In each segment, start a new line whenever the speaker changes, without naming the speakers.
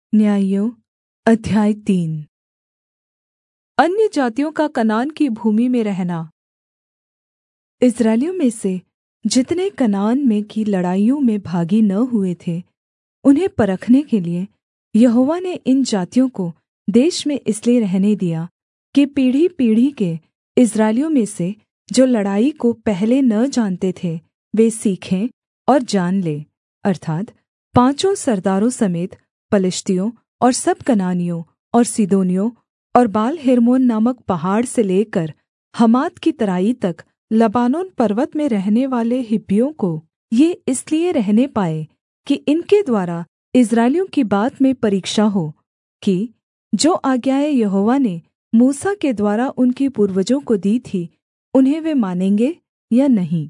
न्यायियों अध्याय 3। अन्य जातियों का कनान की भूमि में रहना। इस्राएलियों में से जितने कनान में की लड़ाइयों में भागी न हुए थे, उन्हें परखने के लिए यहोवा ने इन जातियों को देश में इसलिए रहने दिया कि पीढ़ी-पीढ़ी के इस्राएलियों में से जो लड़ाई को पहले न जानते थे, वे सीखें और जान लें, अर्थात् पाँचों सरदारों समेत पलिश्तियों और सब कनानियों और सीदोनियों और बाल हेर्मोन नामक पहाड़ से लेकर हमात की तराई तक लबानोन पर्वत में रहने वाले हिब्बियों को ये इसलिए रहने पाए कि इनके द्वारा इस्राएलियों की बात में परीक्षा हो कि जो आज्ञाएँ यहोवा ने मूसा के द्वारा उनके पूर्वजों को दी थी, उन्हें वे मानेंगे या नहीं।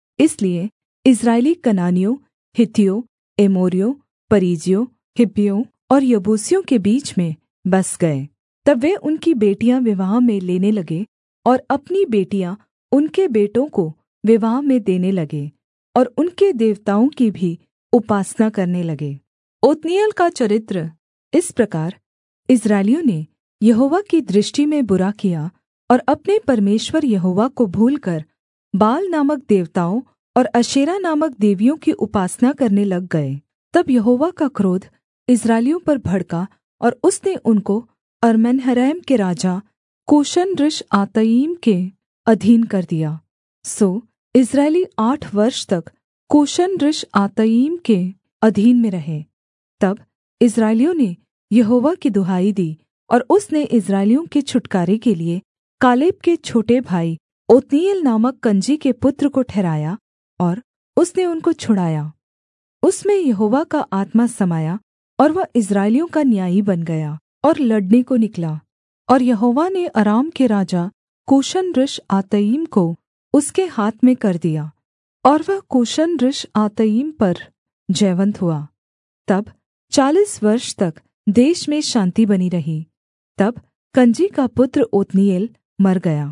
इसलिए इस्राएली कनानियों, हित्तियों, एमोरियों, परिज्जियों, हिब्बियों और यबूसियों के बीच में बस गए। तब वे उनकी बेटियाँ विवाह में लेने लगे और अपनी बेटियाँ उनके बेटों को विवाह में देने लगे और उनके देवताओं की भी उपासना करने लगे। ओत्नीएल का चरित्र। इस प्रकार इस्राएलियों ने यहोवा की दृष्टि में बुरा किया और अपने परमेश्वर यहोवा को भूलकर बाल नामक देवताओं और अशेरा नामक देवियों की उपासना करने लग गए। तब यहोवा का क्रोध इस्राएलियों पर भड़का और उसने उनको अरम्नहरैम के राजा कूशन-रिश्आतइम के अधीन कर दिया। सो इस्राएली 8 वर्ष तक कूशन-रिश्आतइम के अधीन में रहे। तब इस्राएलियों ने यहोवा की दुहाई दी और उसने इस्राएलियों के छुटकारे के लिए कालेब के छोटे भाई ओत्नीएल नामक कनजी के पुत्र को ठहराया और उसने उनको छुड़ाया। उसमें यहोवा का आत्मा समाया और वह इस्राएलियों का न्यायी बन गया और लड़ने को निकला। और यहोवा ने अराम के राजा कूशन-रिश्आतइम को उसके हाथ में कर दिया और वह कूशन-रिश्आतइम पर जयवन्त हुआ। तब 40 वर्ष तक देश में शान्ति बनी रही। तब कनजी का पुत्र ओत्नीएल मर गया।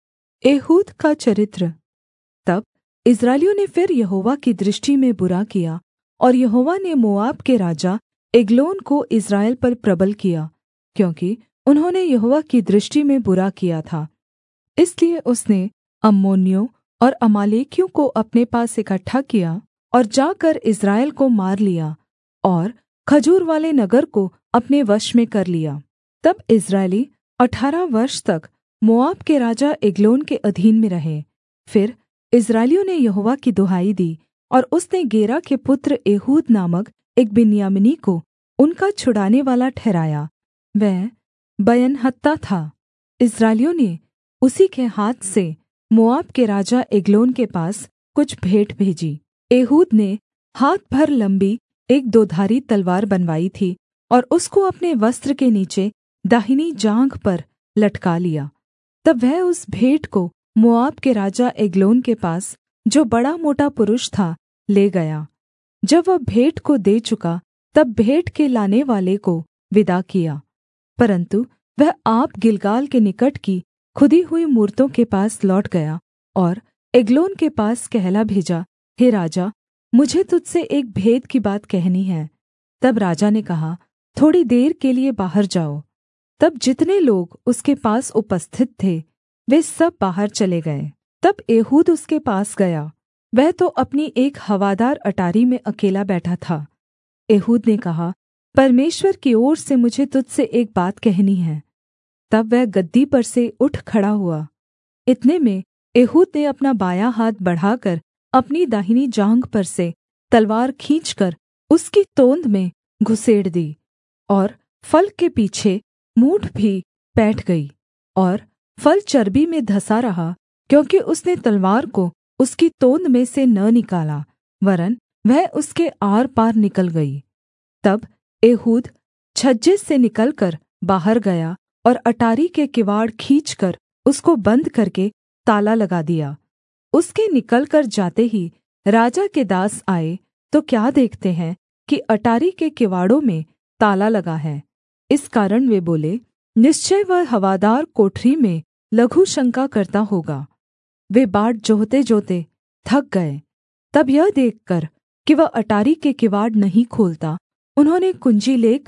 एहूद का चरित्र। तब इस्राएलियों ने फिर यहोवा की दृष्टि में बुरा किया और यहोवा ने मोआब के राजा एग्लोन को इस्राएल पर प्रबल किया, क्योंकि उन्होंने यहोवा की दृष्टि में बुरा किया था। इसलिए उसने अम्मोनियों और अमालेकियों को अपने पास इकट्ठा किया और जाकर इस्राएल को मार लिया और खजूर वाले नगर को अपने वश में कर लिया। तब इस्राएली 18 वर्ष तक मोआब के राजा एग्लोन के अधीन में रहे। फिर इस्राएलियों ने यहोवा की दुहाई दी और उसने गेरा के पुत्र एहूद नामक एक बिन्यामीनी को उनका छुड़ाने वाला ठहराया। वह बयंहत्ता था। इस्राएलियों ने उसी के हाथ से मोआब के राजा एग्लोन के पास कुछ भेंट भेजी। एहूद ने हाथ भर लम्बी एक दोधारी तलवार बनवाई थी और उसको अपने वस्त्र के नीचे दाहिनी जाँघ पर लटका लिया। तब वह उस भेंट को मोआब के राजा एग्लोन के पास, जो बड़ा मोटा पुरुष था, ले गया। जब वह भेंट को दे चुका, तब भेंट के लाने वाले को विदा किया। परन्तु वह आप गिलगाल के निकट की खुदी हुई मूरतों के पास लौट गया और एग्लोन के पास कहला भेजा, हे राजा, मुझे तुझसे एक भेद की बात कहनी है। तब राजा ने कहा, थोड़ी देर के लिए बाहर जाओ। तब जितने लोग उसके पास उपस्थित थे, वे सब बाहर चले गए। तब एहूद उसके पास गया। वह तो अपनी एक हवादार अटारी में अकेला बैठा था। एहूद ने कहा, परमेश्वर की ओर से मुझे तुझसे एक बात कहनी है। तब वह गद्दी पर से उठ खड़ा हुआ। इतने में एहूद ने अपना बायाँ हाथ बढ़ाकर अपनी दाहिनी जाँघ पर से तलवार खींचकर उसकी तोंद में घुसेड़ दी और फल के पीछे मूठ भी पैठ गई और फल चर्बी में धंसा रहा, क्योंकि उसने तलवार को उसकी तोंद में से न निकाला, वरन् वह उसके आर पार निकल गई। तब एहूद छज्जे से निकलकर बाहर गया और अटारी के किवाड़ खींचकर उसको बन्द करके ताला लगा दिया। उसके निकलकर जाते ही राजा के दास आए तो क्या देखते हैं कि अटारी के किवाड़ों में ताला लगा है। इस कारण वे बोले, निश्चय वह हवादार कोठरी में लघु शंका करता होगा। वे बाट जोहते-जोहते थक गए। तब यह देखकर कि वह अटारी के किवाड़ नहीं खोलता, उन्होंने कुंजी लेकर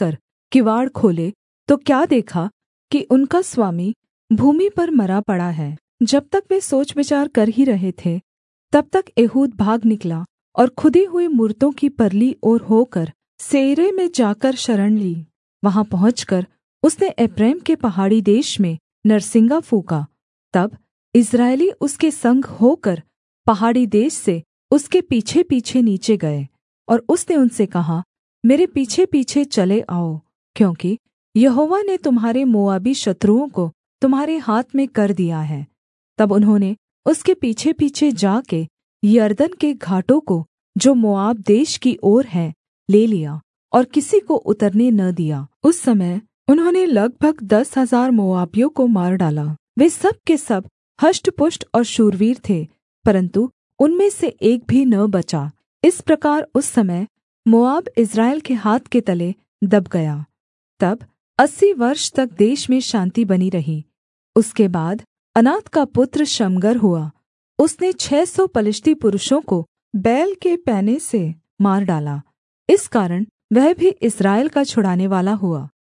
किवाड़ खोले तो क्या देखा कि उनका स्वामी भूमि पर मरा पड़ा है। जब तक वे सोच विचार कर ही रहे थे, तब तक एहूद भाग निकला और खुदी हुई मूरतों की परली ओर होकर सेईरे में जाकर शरण ली। वहाँ पहुँचकर उसने एप्रैम के पहाड़ी देश में नरसिंगा फूँका। तब इस्राएली उसके संग होकर पहाड़ी देश से उसके पीछेपीछे नीचे गए, और उसने उनसे कहा, मेरे पीछेपीछे चले आओ, क्योंकि यहोवा ने तुम्हारे मोआबी शत्रुओं को तुम्हारे हाथ में कर दिया है। तब उन्होंने उसके पीछेपीछे जाके यरदन के घाटों को, जो मोआब देश की ओर है, ले लिया और किसी को उतरने न दिया। उस समय उन्होंने लगभग 10,000 मोआबियों को मार डाला। वे सब के सब हष्टपुष्ट और शूरवीर थे, परन्तु उनमें से एक भी न बचा। इस प्रकार उस समय मोआब इस्राएल के हाथ के तले दब गया। तब 80 वर्ष तक देश में शान्ति बनी रही। उसके बाद अनात का पुत्र शमगर हुआ। उसने 600 पलिश्ती पुरुषों को बैल के पैने से मार डाला। इस कारण वह भी इस्राएल का छुड़ानेवाला हुआ।